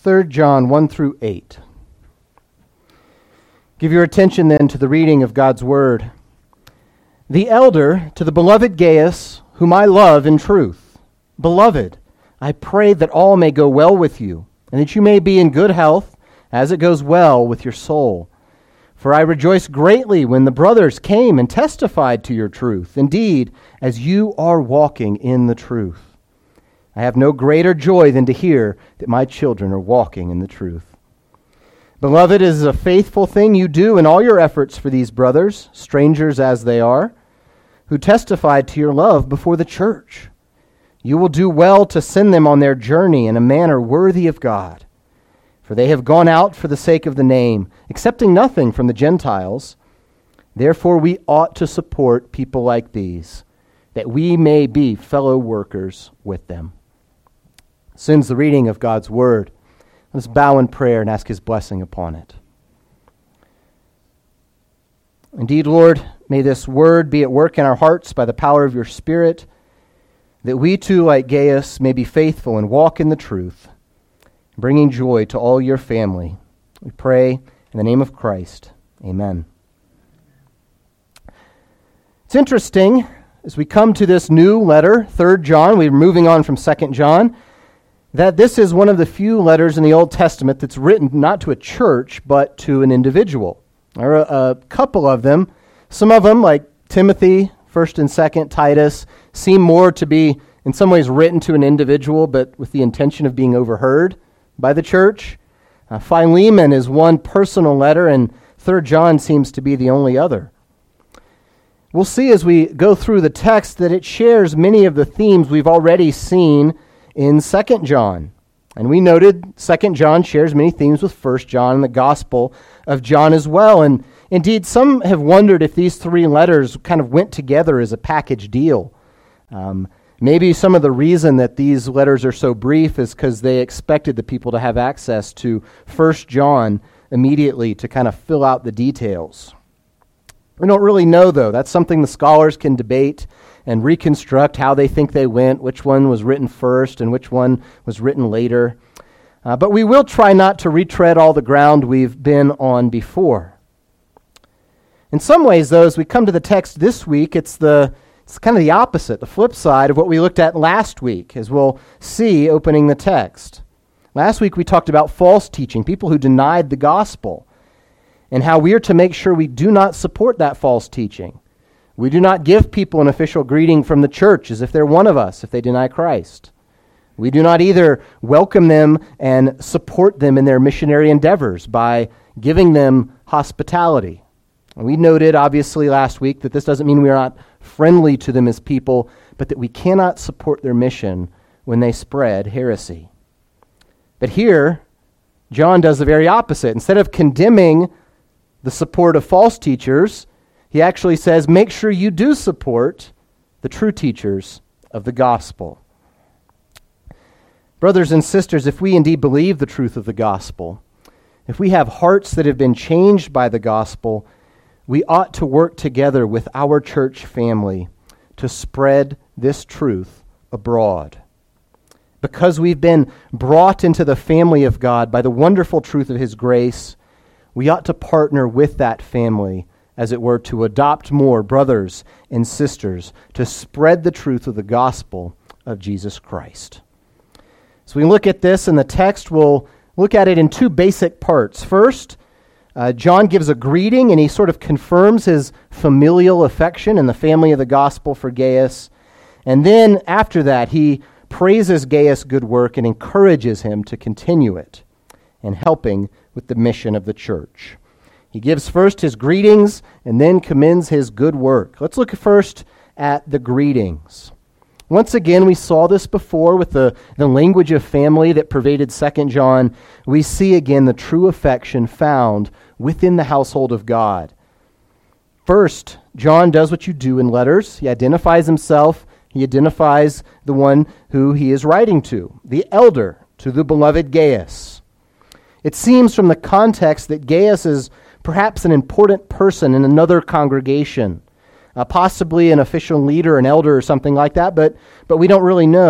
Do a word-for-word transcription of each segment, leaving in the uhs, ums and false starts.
Third John one through eight. Give your attention then to the reading of God's word. The elder to the beloved Gaius, whom I love in truth. Beloved, I pray that all may go well with you, and that you may be in good health, as it goes well with your soul. For I rejoiced greatly when the brothers came and testified to your truth, indeed, as you are walking in the truth. I have no greater joy than to hear that my children are walking in the truth. Beloved, it is a faithful thing you do in all your efforts for these brothers, strangers as they are, who testified to your love before the church. You will do well to send them on their journey in a manner worthy of God. For they have gone out for the sake of the name, accepting nothing from the Gentiles. Therefore we ought to support people like these, that we may be fellow workers with them. Since the reading of God's word, let's bow in prayer and ask his blessing upon it. Indeed, Lord, may this word be at work in our hearts by the power of your Spirit, that we too, like Gaius, may be faithful and walk in the truth, bringing joy to all your family. We pray in the name of Christ. Amen. It's interesting, as we come to this new letter, Third John, we're moving on from Second John, that this is one of the few letters in the Old Testament that's written not to a church, but to an individual. There are a, a couple of them. Some of them, like Timothy, First and Second, Titus, seem more to be, in some ways, written to an individual, but with the intention of being overheard by the church. Uh, Philemon is one personal letter, and Third John seems to be the only other. We'll see as we go through the text that it shares many of the themes we've already seen in Second John. And we noted Second John shares many themes with First John and the Gospel of John as well. And indeed, some have wondered if these three letters kind of went together as a package deal. Um, maybe some of the reason that these letters are so brief is because they expected the people to have access to First John immediately to kind of fill out the details. We don't really know, though. That's something the scholars can debate and reconstruct how they think they went, which one was written first and which one was written later. Uh, but we will try not to retread all the ground we've been on before. In some ways, though, as we come to the text this week, it's the it's kind of the opposite, the flip side of what we looked at last week, as we'll see opening the text. Last week we talked about false teaching, people who denied the gospel, and how we are to make sure we do not support that false teaching. We do not give people an official greeting from the church as if they're one of us if they deny Christ. We do not either welcome them and support them in their missionary endeavors by giving them hospitality. And we noted, obviously, last week that this doesn't mean we are not friendly to them as people, but that we cannot support their mission when they spread heresy. But here, John does the very opposite. Instead of condemning the support of false teachers, he actually says, make sure you do support the true teachers of the gospel. Brothers and sisters, if we indeed believe the truth of the gospel, if we have hearts that have been changed by the gospel, we ought to work together with our church family to spread this truth abroad. Because we've been brought into the family of God by the wonderful truth of his grace, we ought to partner with that family, as it were, to adopt more brothers and sisters to spread the truth of the gospel of Jesus Christ. So we look at this in the text. We'll look at it in two basic parts. First, uh, John gives a greeting, and he sort of confirms his familial affection in the family of the gospel for Gaius. And then after that, he praises Gaius' good work and encourages him to continue it in helping with the mission of the church. He gives first his greetings and then commends his good work. Let's look first at the greetings. Once again, we saw this before with the, the language of family that pervaded Second John. We see again the true affection found within the household of God. First, John does what you do in letters. He identifies himself. He identifies the one who he is writing to, the elder, to the beloved Gaius. It seems from the context that Gaius is perhaps an important person in another congregation, uh, possibly an official leader, an elder or something like that, but, but we don't really know.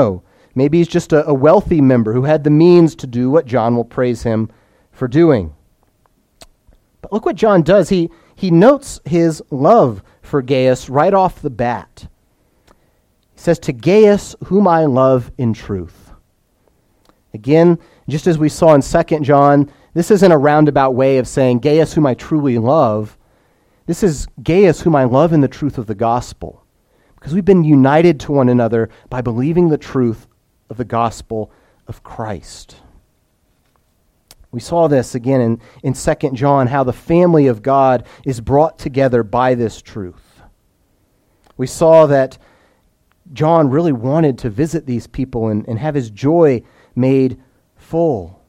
maybe he's just a, a wealthy member who had the means to do what John will praise him for doing. But look what John does. He, he notes his love for Gaius right off the bat. He says, "To Gaius, whom I love in truth." Again, just as we saw in Second John, this isn't a roundabout way of saying Gaius, whom I truly love. This is Gaius, whom I love in the truth of the gospel, because we've been united to one another by believing the truth of the gospel of Christ. We saw this again in, in Second John, how the family of God is brought together by this truth. We saw that John really wanted to visit these people and, and have his joy made full.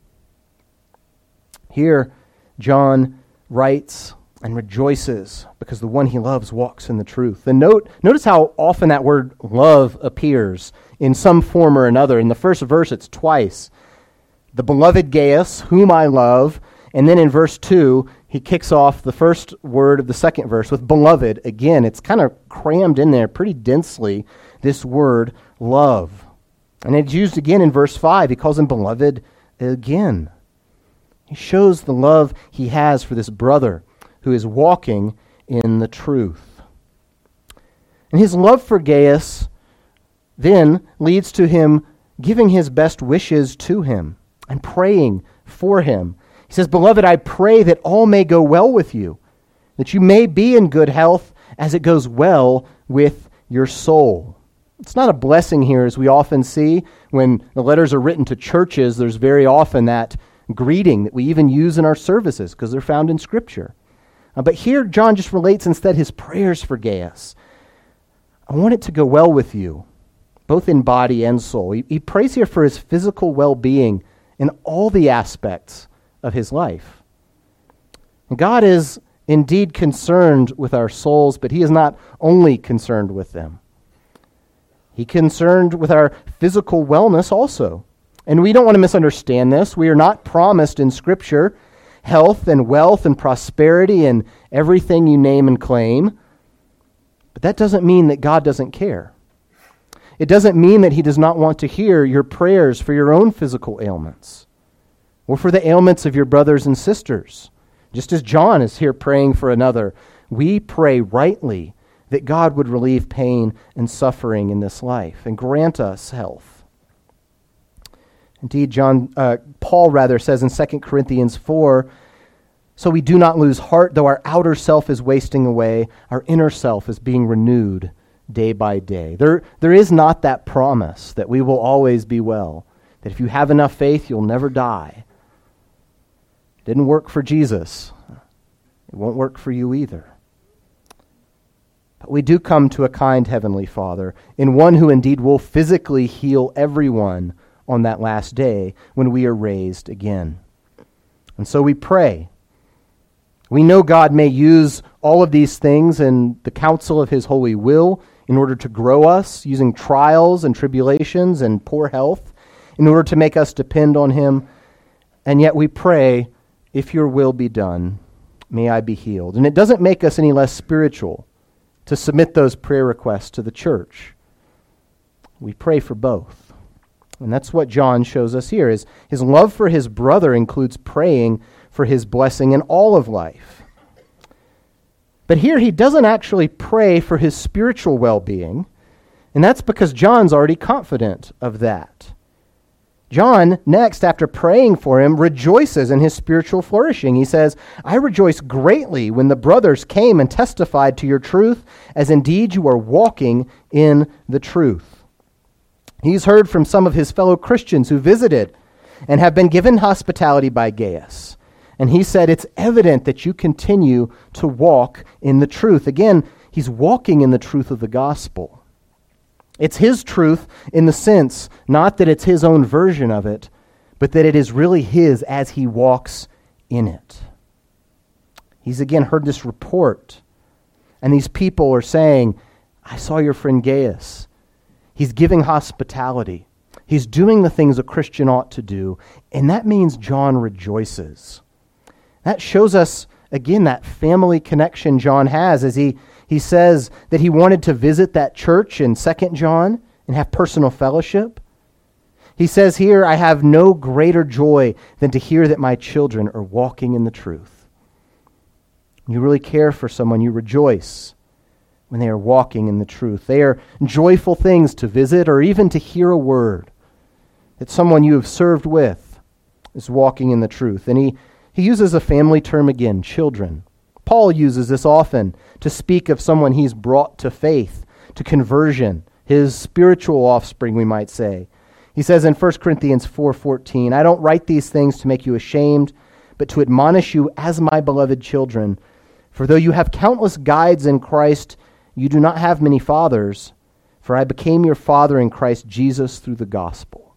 Here, John writes and rejoices because the one he loves walks in the truth. And note, notice how often that word love appears in some form or another. In the first verse, it's twice. The beloved Gaius, whom I love. And then in verse two, he kicks off the first word of the second verse with beloved. Again, it's kind of crammed in there pretty densely, this word love. And it's used again in verse five. He calls him beloved again. He shows the love he has for this brother who is walking in the truth. And his love for Gaius then leads to him giving his best wishes to him and praying for him. He says, "Beloved, I pray that all may go well with you, that you may be in good health as it goes well with your soul." It's not a blessing here, as we often see when the letters are written to churches. There's very often that greeting that we even use in our services because they're found in Scripture. Uh, but here, John just relates instead his prayers for Gaius. I want it to go well with you, both in body and soul. He, he prays here for his physical well-being in all the aspects of his life. And God is indeed concerned with our souls, but he is not only concerned with them. He's concerned with our physical wellness also. And we don't want to misunderstand this. We are not promised in Scripture health and wealth and prosperity and everything you name and claim. But that doesn't mean that God doesn't care. It doesn't mean that he does not want to hear your prayers for your own physical ailments or for the ailments of your brothers and sisters. Just as John is here praying for another, we pray rightly that God would relieve pain and suffering in this life and grant us health. Indeed, John, uh, Paul rather says in Second Corinthians four, "So we do not lose heart, though our outer self is wasting away, our inner self is being renewed day by day." There, there is not that promise that we will always be well, that if you have enough faith, you'll never die. It didn't work for Jesus. It won't work for you either. But we do come to a kind Heavenly Father, in one who indeed will physically heal everyone on that last day when we are raised again. And so we pray. We know God may use all of these things in the counsel of his holy will in order to grow us, using trials and tribulations and poor health, in order to make us depend on him. And yet we pray, if your will be done, may I be healed. And it doesn't make us any less spiritual to submit those prayer requests to the church. We pray for both. And that's what John shows us here. Is his love for his brother includes praying for his blessing in all of life. But here he doesn't actually pray for his spiritual well-being, and that's because John's already confident of that. John, next, after praying for him, rejoices in his spiritual flourishing. He says, "I rejoice greatly when the brothers came and testified to your truth, as indeed you are walking in the truth." He's heard from some of his fellow Christians who visited and have been given hospitality by Gaius. And he said, it's evident that you continue to walk in the truth. Again, he's walking in the truth of the gospel. It's his truth in the sense, not that it's his own version of it, but that it is really his as he walks in it. He's again heard this report, and these people are saying, "I saw your friend Gaius. He's giving hospitality. He's doing the things a Christian ought to do." And that means John rejoices. That shows us, again, that family connection John has as he, he says that he wanted to visit that church in Second John and have personal fellowship. He says here, I have no greater joy than to hear that my children are walking in the truth. You really care for someone, you rejoice when they are walking in the truth. They are joyful things to visit or even to hear a word that someone you have served with is walking in the truth. And he, he uses a family term again, children. Paul uses this often to speak of someone he's brought to faith, to conversion, his spiritual offspring, we might say. He says in First Corinthians four fourteen, I don't write these things to make you ashamed, but to admonish you as my beloved children. For though you have countless guides in Christ, you do not have many fathers, for I became your father in Christ Jesus through the gospel.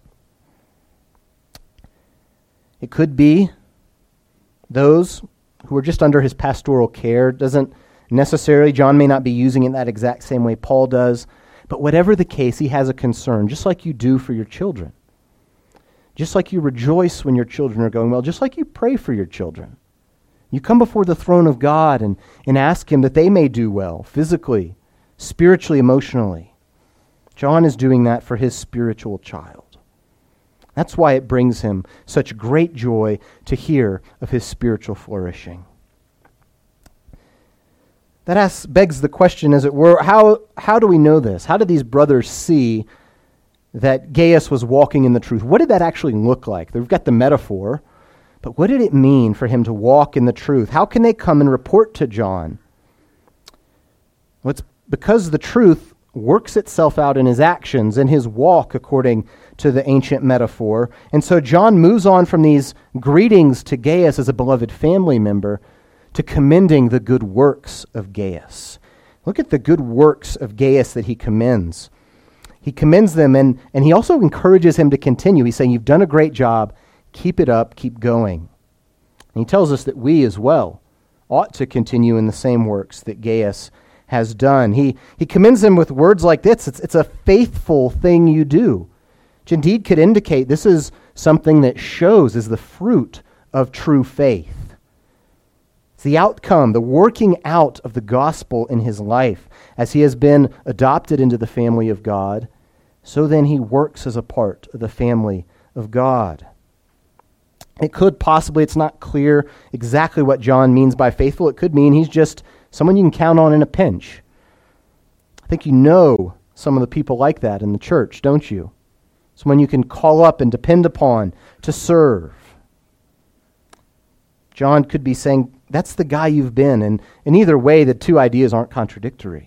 It could be those who are just under his pastoral care. Doesn't necessarily, John may not be using it that exact same way Paul does, but whatever the case, he has a concern, just like you do for your children. Just like you rejoice when your children are going well, just like you pray for your children. You come before the throne of God and, and ask him that they may do well, physically, spiritually, emotionally. John is doing that for his spiritual child. That's why it brings him such great joy to hear of his spiritual flourishing. That asks, begs the question, as it were, how, how do we know this? How did these brothers see that Gaius was walking in the truth? What did that actually look like? They've got the metaphor, but what did it mean for him to walk in the truth? How can they come and report to John? Well, it's because the truth works itself out in his actions, in his walk, according to the ancient metaphor. And so John moves on from these greetings to Gaius as a beloved family member to commending the good works of Gaius. Look at the good works of Gaius that he commends. He commends them, and, and he also encourages him to continue. He's saying, you've done a great job. Keep it up. Keep going. And he tells us that we as well ought to continue in the same works that Gaius has done. He, he commends them with words like this. It's, it's a faithful thing you do, which indeed could indicate this is something that shows as the fruit of true faith. The outcome, the working out of the gospel in his life as he has been adopted into the family of God, so then he works as a part of the family of God. It could possibly, it's not clear exactly what John means by faithful. It could mean he's just someone you can count on in a pinch. I think you know some of the people like that in the church, don't you? Someone you can call up and depend upon to serve. John could be saying, that's the guy you've been. And in either way, the two ideas aren't contradictory.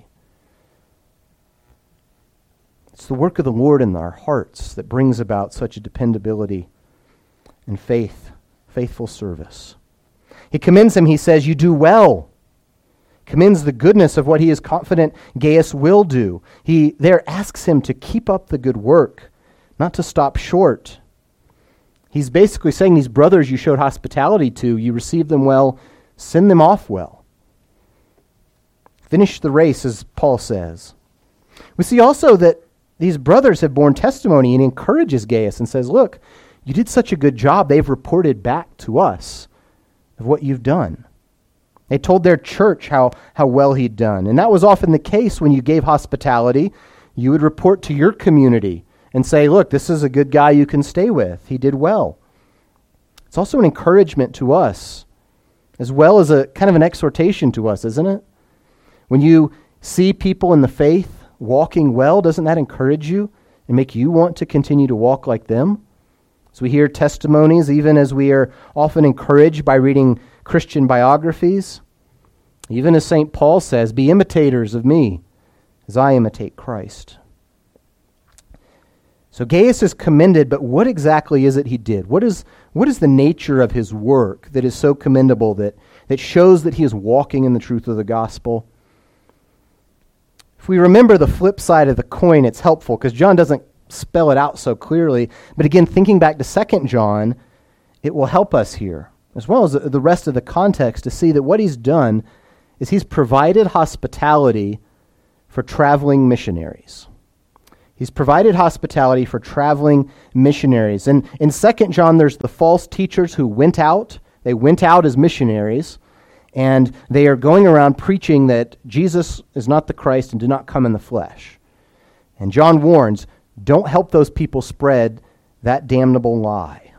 It's the work of the Lord in our hearts that brings about such a dependability and faith, faithful service. He commends him, he says, you do well. Commends the goodness of what he is confident Gaius will do. He there asks him to keep up the good work, not to stop short. He's basically saying these brothers you showed hospitality to, you received them well, send them off well. Finish the race, as Paul says. We see also that these brothers have borne testimony and encourages Gaius and says, look, you did such a good job, they've reported back to us of what you've done. They told their church how, how well he'd done. And that was often the case when you gave hospitality. You would report to your community and say, look, this is a good guy you can stay with. He did well. It's also an encouragement to us, as well as a kind of an exhortation to us, isn't it? When you see people in the faith walking well, doesn't that encourage you and make you want to continue to walk like them? As we hear testimonies, even as we are often encouraged by reading Christian biographies, even as Saint Paul says, be imitators of me as I imitate Christ. So Gaius is commended, but what exactly is it he did? What is what is the nature of his work that is so commendable, that, that shows that he is walking in the truth of the gospel? If we remember the flip side of the coin, it's helpful, because John doesn't spell it out so clearly. But again, thinking back to Second John, it will help us here, as well as the rest of the context, to see that what he's done is he's provided hospitality for traveling missionaries. He's provided hospitality for traveling missionaries. And in Second John, there's the false teachers who went out. They went out as missionaries, and they are going around preaching that Jesus is not the Christ and did not come in the flesh. And John warns, don't help those people spread that damnable lie.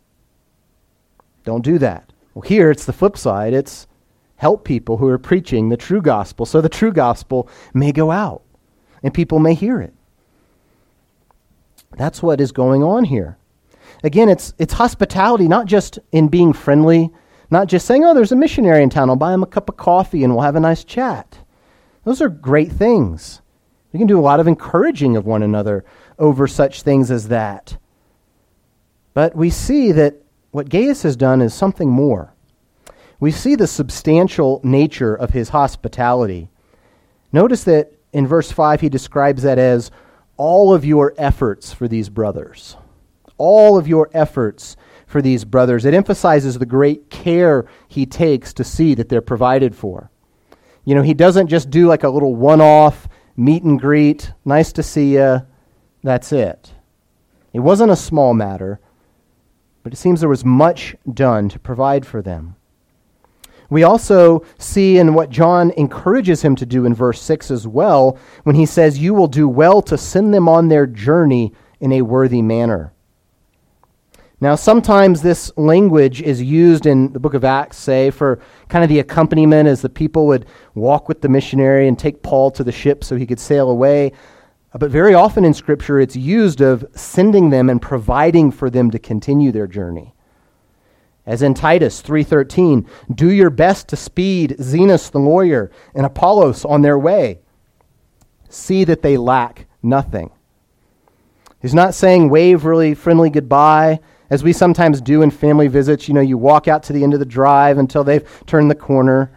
Don't do that. Well, here it's the flip side. It's help people who are preaching the true gospel so the true gospel may go out and people may hear it. That's what is going on here. Again, it's it's hospitality, not just in being friendly, not just saying, oh, there's a missionary in town, I'll buy him a cup of coffee and we'll have a nice chat. Those are great things. We can do a lot of encouraging of one another over such things as that. But we see that what Gaius has done is something more. We see the substantial nature of his hospitality. Notice that in verse five he describes that as all of your efforts for these brothers. All of your efforts for these brothers. It emphasizes the great care he takes to see that they're provided for. You know, he doesn't just do like a little one-off meet and greet, nice to see you, that's it. It wasn't a small matter, but it seems there was much done to provide for them. We also see in what John encourages him to do in verse six as well, when he says, you will do well to send them on their journey in a worthy manner. Now, sometimes this language is used in the book of Acts, say, for kind of the accompaniment as the people would walk with the missionary and take Paul to the ship so he could sail away. But very often in Scripture, it's used of sending them and providing for them to continue their journey. As in Titus three thirteen, do your best to speed Zenas the lawyer and Apollos on their way. See that they lack nothing. He's not saying wave really friendly goodbye, as we sometimes do in family visits. You know, you walk out to the end of the drive until they've turned the corner.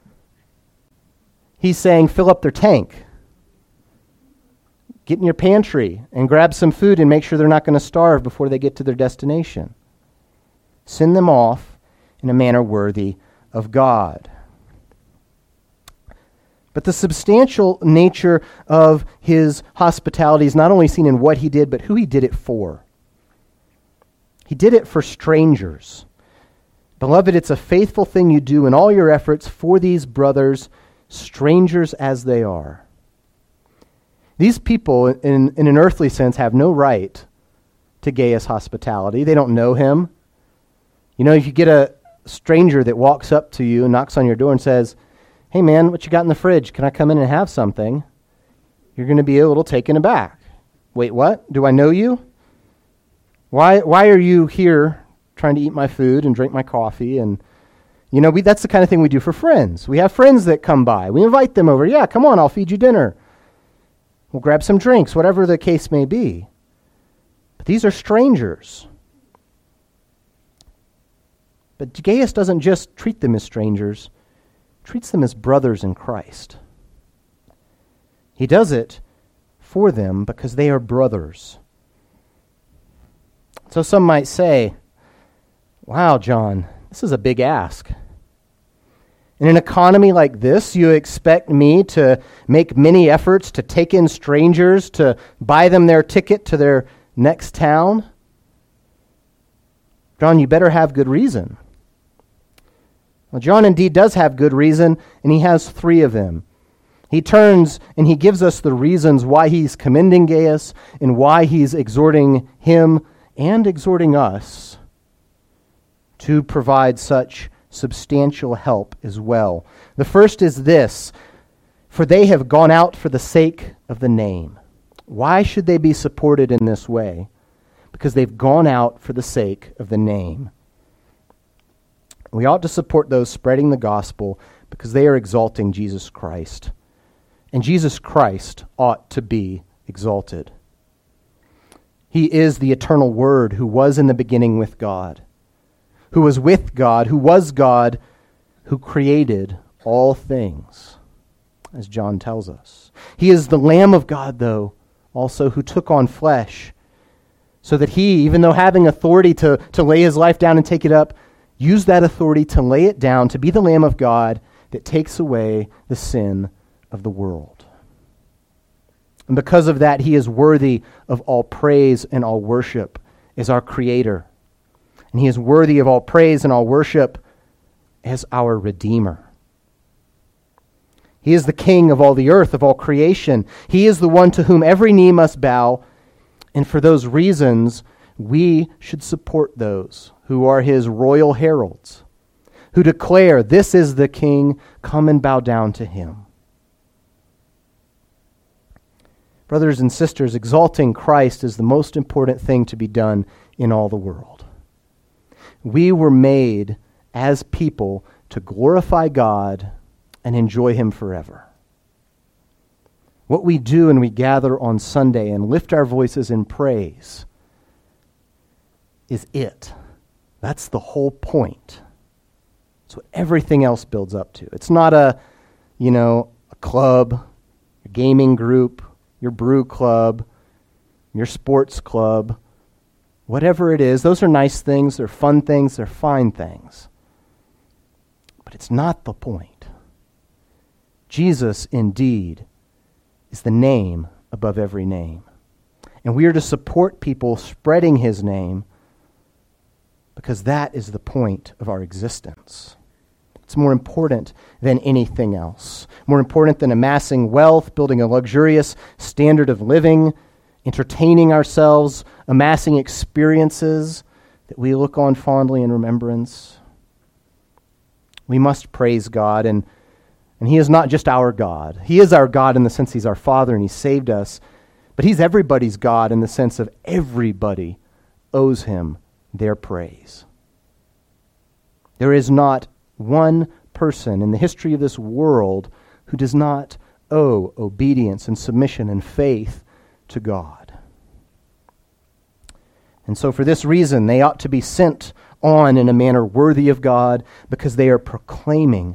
He's saying fill up their tank. Get in your pantry and grab some food and make sure they're not going to starve before they get to their destination. Send them off in a manner worthy of God. But the substantial nature of his hospitality is not only seen in what he did, but who he did it for. He did it for strangers. Beloved, it's a faithful thing you do in all your efforts for these brothers, strangers as they are. These people, in, in an earthly sense, have no right to Gaius' hospitality. They don't know him. You know, if you get a stranger that walks up to you and knocks on your door and says, hey man, what you got in the fridge? Can I come in and have something? You're going to be a little taken aback. Wait, what? Do I know you? Why why are you here trying to eat my food and drink my coffee? And, you know, we that's the kind of thing we do for friends. We have friends that come by. We invite them over. Yeah, come on, I'll feed you dinner. We'll grab some drinks, whatever the case may be. But these are strangers. But Gaius doesn't just treat them as strangers, treats them as brothers in Christ. He does it for them because they are brothers. So some might say, wow, John, this is a big ask. In an economy like this, you expect me to make many efforts to take in strangers, to buy them their ticket to their next town? John, you better have good reason. Well, John indeed does have good reason, and he has three of them. He turns and he gives us the reasons why he's commending Gaius and why he's exhorting him and exhorting us to provide such substantial help as well. The first is this: for they have gone out for the sake of the name. Why should they be supported in this way? Because they've gone out for the sake of the name. We ought to support those spreading the gospel because they are exalting Jesus Christ. And Jesus Christ ought to be exalted. He is the eternal Word who was in the beginning with God, who was with God, who was God, who created all things, as John tells us. He is the Lamb of God, though, also who took on flesh, so that he, even though having authority to, to lay his life down and take it up, used that authority to lay it down, to be the Lamb of God that takes away the sin of the world. And because of that, he is worthy of all praise and all worship as our Creator. And he is worthy of all praise and all worship as our Redeemer. He is the King of all the earth, of all creation. He is the one to whom every knee must bow. And for those reasons, we should support those who are his royal heralds, who declare, "This is the King, come and bow down to him." Brothers and sisters, exalting Christ is the most important thing to be done in all the world. We were made as people to glorify God and enjoy him forever. What we do when we gather on Sunday and lift our voices in praise is it. That's the whole point. It's what everything else builds up to. It's not a, you know, a club, a gaming group, your brew club, your sports club, whatever it is. Those are nice things, they're fun things, they're fine things. But it's not the point. Jesus, indeed, is the name above every name. And we are to support people spreading his name because that is the point of our existence. It's more important than anything else. More important than amassing wealth, building a luxurious standard of living, entertaining ourselves, amassing experiences that we look on fondly in remembrance. We must praise God, and, and he is not just our God. He is our God in the sense he's our Father and he saved us, but he's everybody's God in the sense of everybody owes him their praise. There is not one person in the history of this world who does not owe obedience and submission and faith to God. And so for this reason, they ought to be sent on in a manner worthy of God because they are proclaiming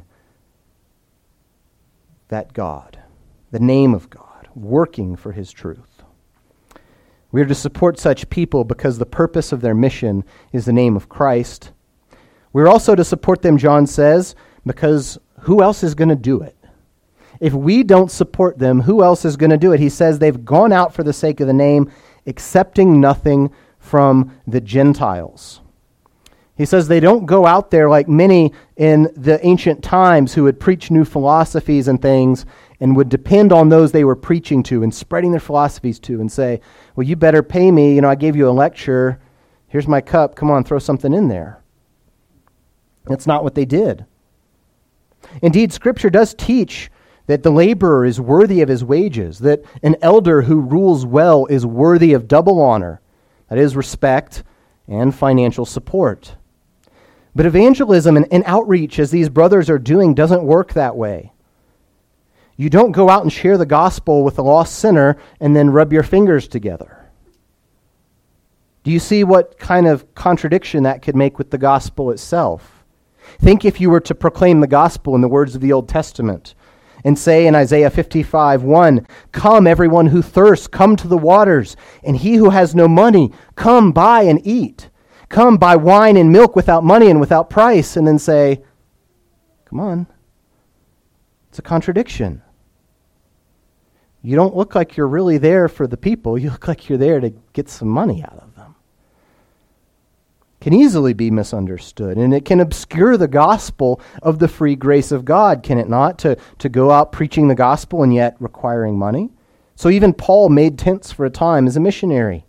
that God, the name of God, working for his truth. We are to support such people because the purpose of their mission is the name of Christ. We're also to support them, John says, because who else is going to do it? If we don't support them, who else is going to do it? He says they've gone out for the sake of the name, accepting nothing from the Gentiles. He says they don't go out there like many in the ancient times who would preach new philosophies and things and would depend on those they were preaching to and spreading their philosophies to and say, well, you better pay me. You know, I gave you a lecture. Here's my cup. Come on, throw something in there. That's not what they did. Indeed, Scripture does teach that the laborer is worthy of his wages, that an elder who rules well is worthy of double honor, that is, respect and financial support. But evangelism and, and outreach, as these brothers are doing, doesn't work that way. You don't go out and share the gospel with a lost sinner and then rub your fingers together. Do you see what kind of contradiction that could make with the gospel itself? Think if you were to proclaim the gospel in the words of the Old Testament and say in Isaiah fifty-five one, "Come, everyone who thirsts, come to the waters, and he who has no money, come buy and eat. Come buy wine and milk without money and without price," and then say, come on, it's a contradiction. You don't look like you're really there for the people. You look like you're there to get some money out of them. Can easily be misunderstood, and it can obscure the gospel of the free grace of God, can it not, to, to go out preaching the gospel and yet requiring money? So even Paul made tents for a time as a missionary.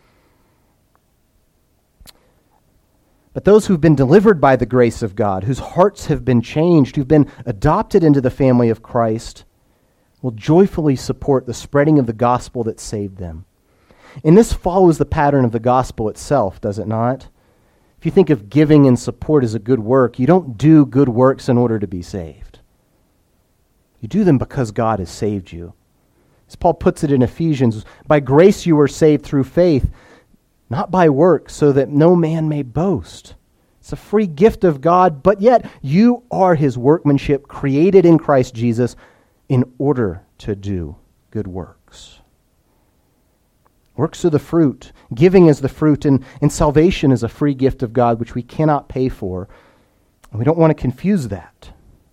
But those who've been delivered by the grace of God, whose hearts have been changed, who've been adopted into the family of Christ, will joyfully support the spreading of the gospel that saved them. And this follows the pattern of the gospel itself, does it not? If you think of giving and support as a good work, you don't do good works in order to be saved. You do them because God has saved you. As Paul puts it in Ephesians, by grace you were saved through faith, not by works, so that no man may boast. It's a free gift of God, but yet you are his workmanship, created in Christ Jesus in order to do good works. Works are the fruit. Giving is the fruit, and, and salvation is a free gift of God which we cannot pay for. And we don't want to confuse that.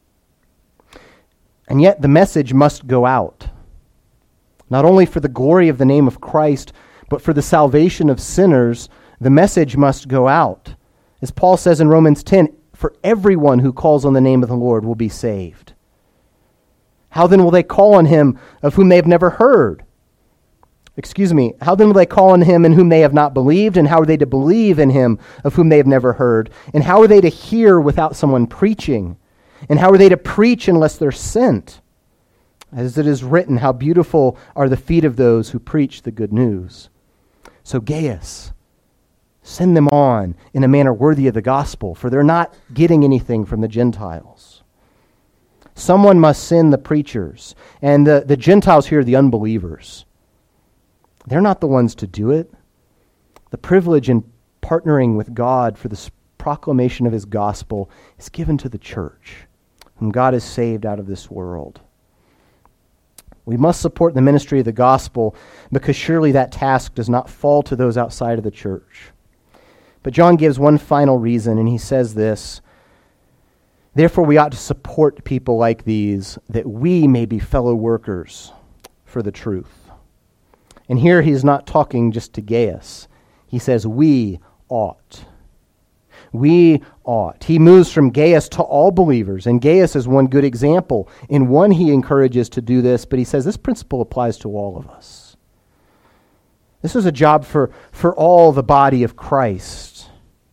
And yet the message must go out, not only for the glory of the name of Christ, but for the salvation of sinners. The message must go out. As Paul says in Romans ten, for everyone who calls on the name of the Lord will be saved. How then will they call on him of whom they have never heard? Excuse me, how then will they call on him in whom they have not believed? And how are they to believe in him of whom they have never heard? And how are they to hear without someone preaching? And how are they to preach unless they're sent? As it is written, how beautiful are the feet of those who preach the good news. So Gaius, send them on in a manner worthy of the gospel, for they're not getting anything from the Gentiles. Someone must send the preachers, and the, the Gentiles here are the unbelievers. They're not the ones to do it. The privilege in partnering with God for the proclamation of his gospel is given to the church, whom God has saved out of this world. We must support the ministry of the gospel because surely that task does not fall to those outside of the church. But John gives one final reason, and he says this: therefore we ought to support people like these, that we may be fellow workers for the truth. And here he's not talking just to Gaius. He says, we ought. We ought. He moves from Gaius to all believers, and Gaius is one good example. In one, he encourages to do this, but he says this principle applies to all of us. This is a job for, for all the body of Christ.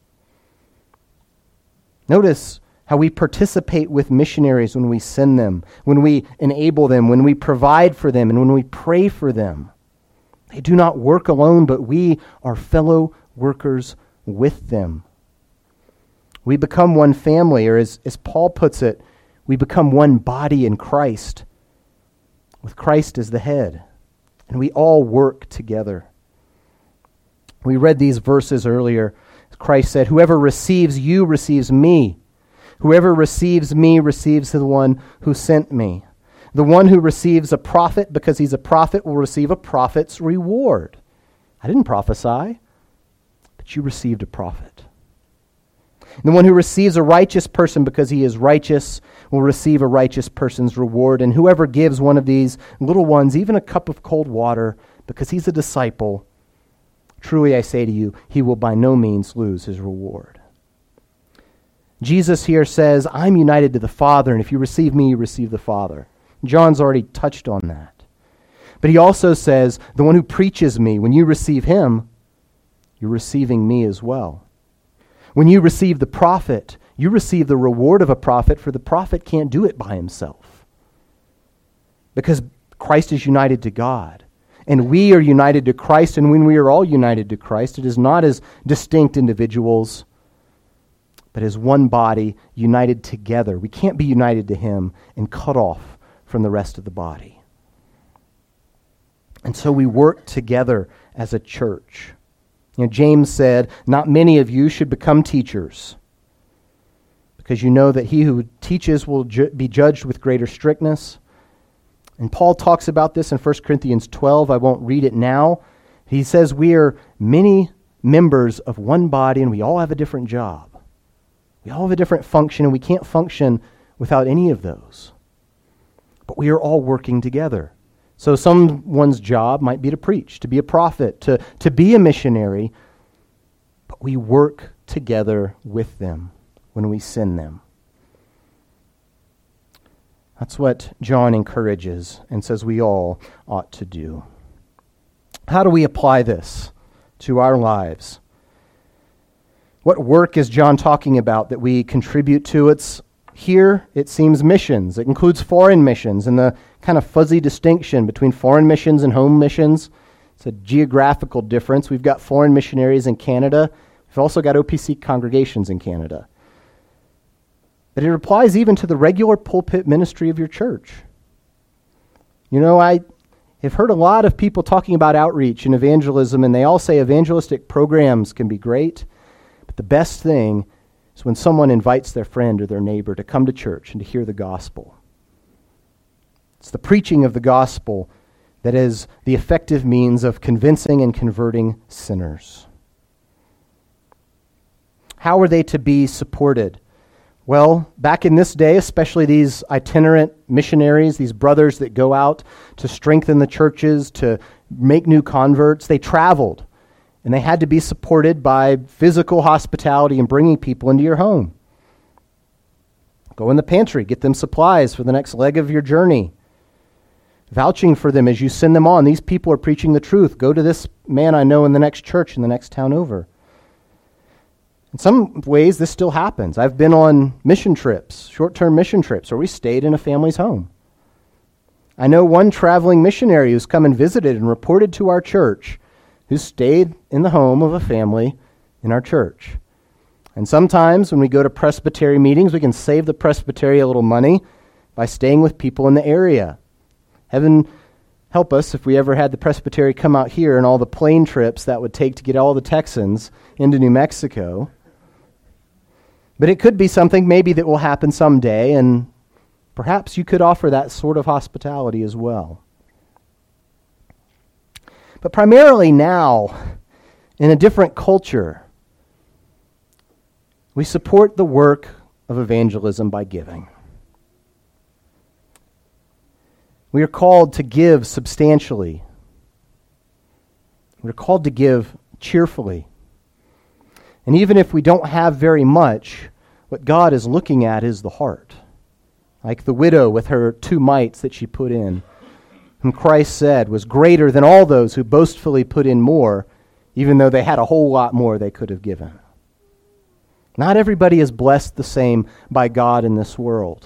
Notice how we participate with missionaries when we send them, when we enable them, when we provide for them, and when we pray for them. They do not work alone, but we are fellow workers with them. We become one family, or as, as Paul puts it, we become one body in Christ, with Christ as the head, and we all work together. We read these verses earlier. Christ said, whoever receives you receives me. Whoever receives me receives the one who sent me. The one who receives a prophet because he's a prophet will receive a prophet's reward. I didn't prophesy, but you received a prophet. And the one who receives a righteous person because he is righteous will receive a righteous person's reward. And whoever gives one of these little ones even a cup of cold water because he's a disciple, truly I say to you, he will by no means lose his reward. Jesus here says, I'm united to the Father, and if you receive me, you receive the Father. John's already touched on that. But he also says, the one who preaches me, when you receive him, you're receiving me as well. When you receive the prophet, you receive the reward of a prophet, for the prophet can't do it by himself. Because Christ is united to God, and we are united to Christ, and when we are all united to Christ, it is not as distinct individuals, but as one body united together. We can't be united to him and cut off from the rest of the body. And so we work together as a church. You know, James said, not many of you should become teachers, because you know that he who teaches will ju- be judged with greater strictness. And Paul talks about this in First Corinthians twelve. I won't read it now. He says we are many members of one body, and we all have a different job. We all have a different function, and we can't function without any of those. But we are all working together. So someone's job might be to preach, to be a prophet, to, to be a missionary, but we work together with them when we send them. That's what John encourages and says we all ought to do. How do we apply this to our lives? What work is John talking about that we contribute to? It's here, it seems missions. It includes foreign missions and the kind of fuzzy distinction between foreign missions and home missions. It's a geographical difference. We've got foreign missionaries in Canada. We've also got O P C congregations in Canada. But it applies even to the regular pulpit ministry of your church. You know, I have heard a lot of people talking about outreach and evangelism, and they all say evangelistic programs can be great, but the best thing is when someone invites their friend or their neighbor to come to church and to hear the gospel. It's the preaching of the gospel that is the effective means of convincing and converting sinners. How are they to be supported? Well, back in this day, especially these itinerant missionaries, these brothers that go out to strengthen the churches, to make new converts, they traveled. And they had to be supported by physical hospitality and bringing people into your home. Go in the pantry, get them supplies for the next leg of your journey. vouching for them as you send them on. These people are preaching the truth. Go to this man I know in the next church in the next town over. In some ways, this still happens. I've been on mission trips, short-term mission trips, where we stayed in a family's home. I know one traveling missionary who's come and visited and reported to our church, who stayed in the home of a family in our church. And sometimes when we go to presbytery meetings, we can save the presbytery a little money by staying with people in the area. Heaven help us if we ever had the presbytery come out here and all the plane trips that would take to get all the Texans into New Mexico. But it could be something maybe that will happen someday, and perhaps you could offer that sort of hospitality as well. But primarily now, in a different culture, we support the work of evangelism by giving. We are called to give substantially. We're called to give cheerfully. And even if we don't have very much, what God is looking at is the heart. Like the widow with her two mites that she put in, whom Christ said was greater than all those who boastfully put in more, even though they had a whole lot more they could have given. Not everybody is blessed the same by God in this world,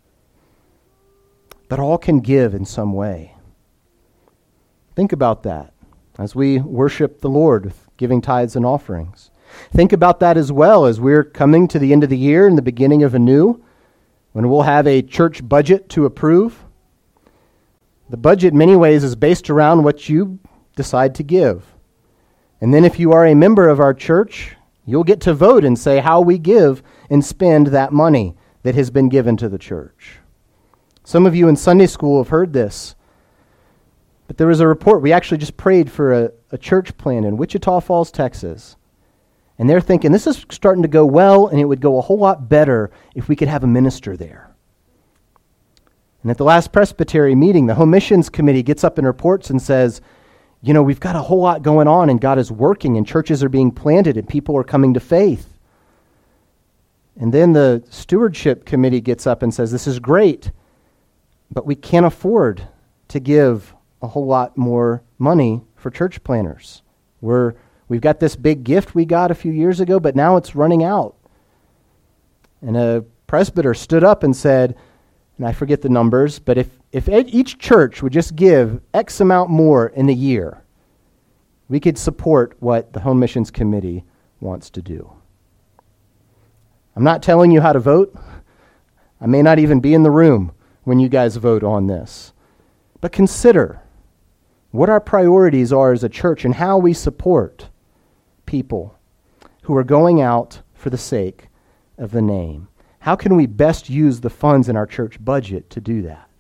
but all can give in some way. Think about that as we worship the Lord with giving tithes and offerings. Think about that as well as we're coming to the end of the year and the beginning of a new, when we'll have a church budget to approve. The budget in many ways is based around what you decide to give. And then if you are a member of our church, you'll get to vote and say how we give and spend that money that has been given to the church. Some of you in Sunday school have heard this, but there was a report. We actually just prayed for a, a church plant in Wichita Falls, Texas. And they're thinking, this is starting to go well, and it would go a whole lot better if we could have a minister there. And at the last presbytery meeting, the Home Missions Committee gets up and reports and says, you know, we've got a whole lot going on, and God is working, and churches are being planted, and people are coming to faith. And then the stewardship committee gets up and says, this is great, but we can't afford to give a whole lot more money for church planters. We're We've got this big gift we got a few years ago, but now it's running out. And a presbyter stood up and said, and I forget the numbers, but if, if each church would just give X amount more in a year, we could support what the Home Missions Committee wants to do. I'm not telling you how to vote. I may not even be in the room when you guys vote on this. But consider what our priorities are as a church and how we support people who are going out for the sake of the name. How can we best use the funds in our church budget to do that?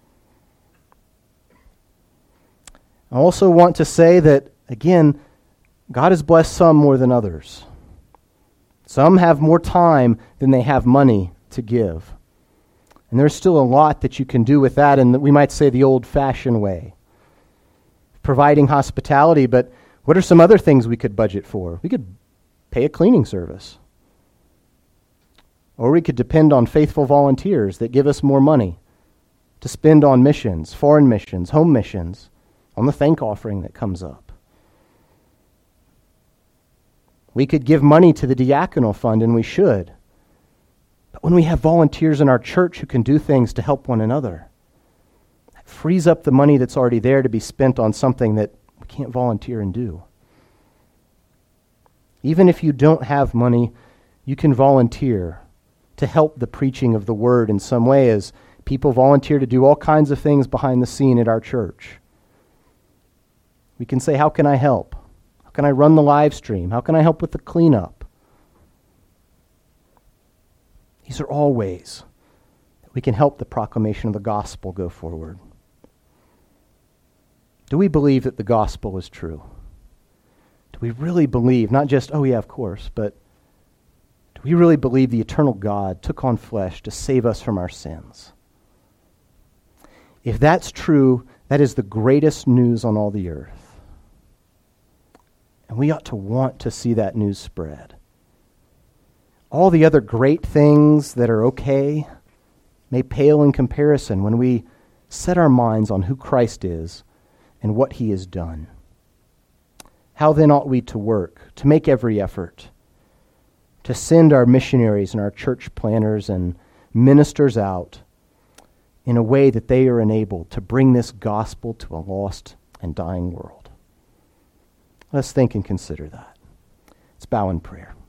I also want to say that, again, God has blessed some more than others. Some have more time than they have money to give. And there's still a lot that you can do with that in, we might say, the old-fashioned way. Providing hospitality, but what are some other things we could budget for? We could pay a cleaning service. Or we could depend on faithful volunteers that give us more money to spend on missions, foreign missions, home missions, on the thank offering that comes up. We could give money to the diaconal fund, and we should. But when we have volunteers in our church who can do things to help one another, that frees up the money that's already there to be spent on something that we can't volunteer and do. Even if you don't have money, you can volunteer to help the preaching of the word in some way, as people volunteer to do all kinds of things behind the scene at our church. We can say, how can I help? How can I run the live stream? How can I help with the cleanup? These are all ways that we can help the proclamation of the gospel go forward. Do we believe that the gospel is true? Do we really believe, not just, oh yeah, of course, but do we really believe the eternal God took on flesh to save us from our sins? If that's true, that is the greatest news on all the earth. And we ought to want to see that news spread. All the other great things that are okay may pale in comparison when we set our minds on who Christ is and what he has done. How then ought we to work, to make every effort, to send our missionaries and our church planners and ministers out in a way that they are enabled to bring this gospel to a lost and dying world? Let's think and consider that. Let's bow in prayer.